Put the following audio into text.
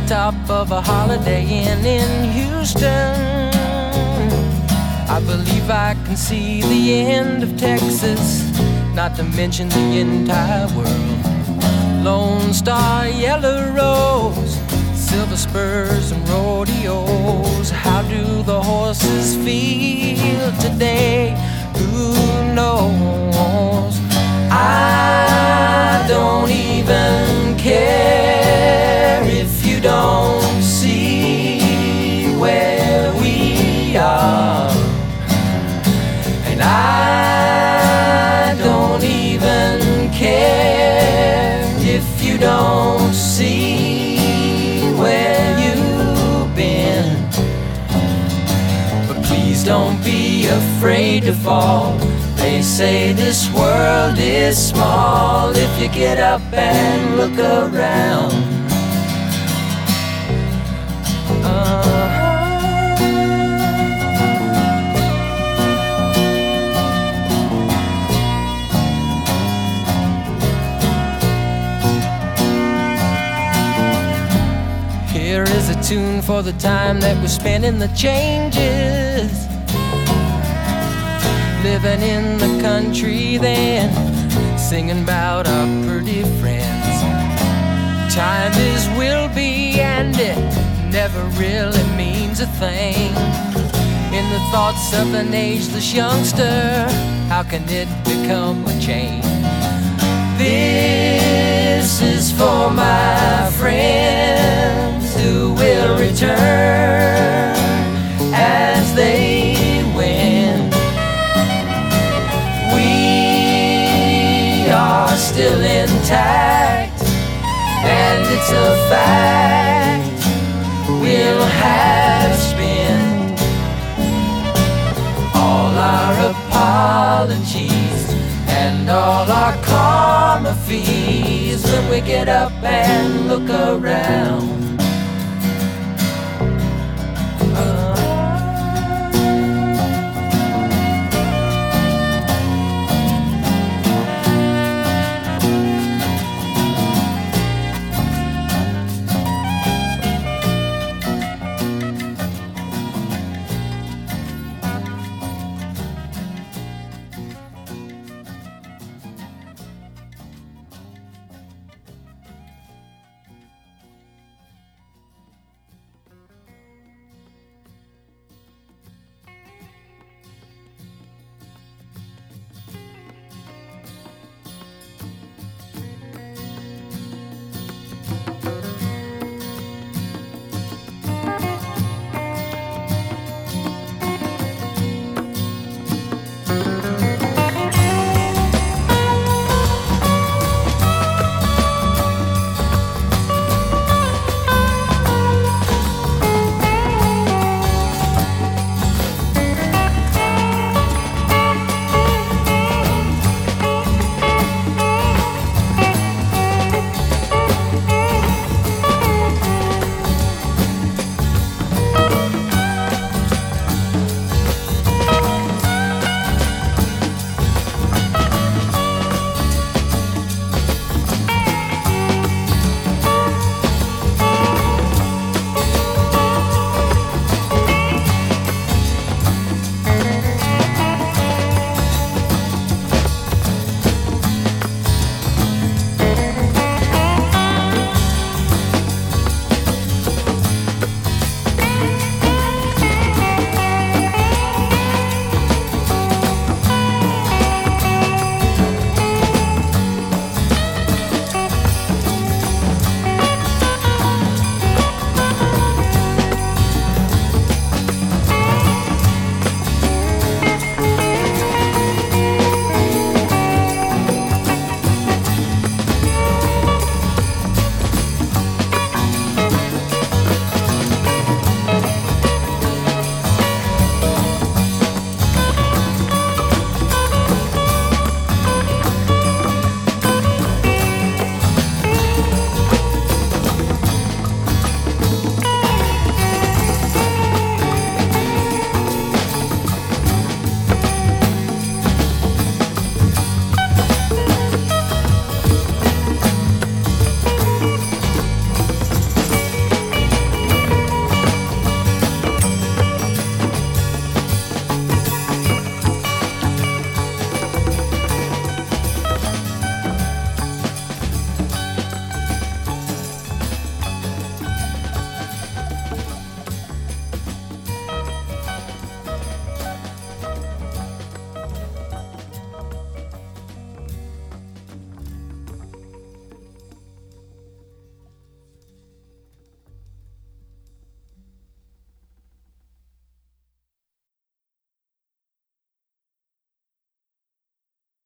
top of a Holiday Inn in Houston. I believe I can see the end of Texas, not to mention the entire world. Lone Star, Yellow Rose, silver spurs and rodeos. How do the horses feel today? Who knows? I don't even care if you don't see where we are. And I don't even care if you don't see where you've been. But please don't be afraid to fall. They say this world is small if you get up and look around. Here is a tune for the time that we spent in the changes, living in the country then, singing about our pretty friends. Time is will be, and it never really means a thing. In the thoughts of an ageless youngster, how can it become a chain? This is for my friends who will return as they win. We are still intact, and it's a fact we'll have spent all our apologies and all our karma fees when we get up and look around.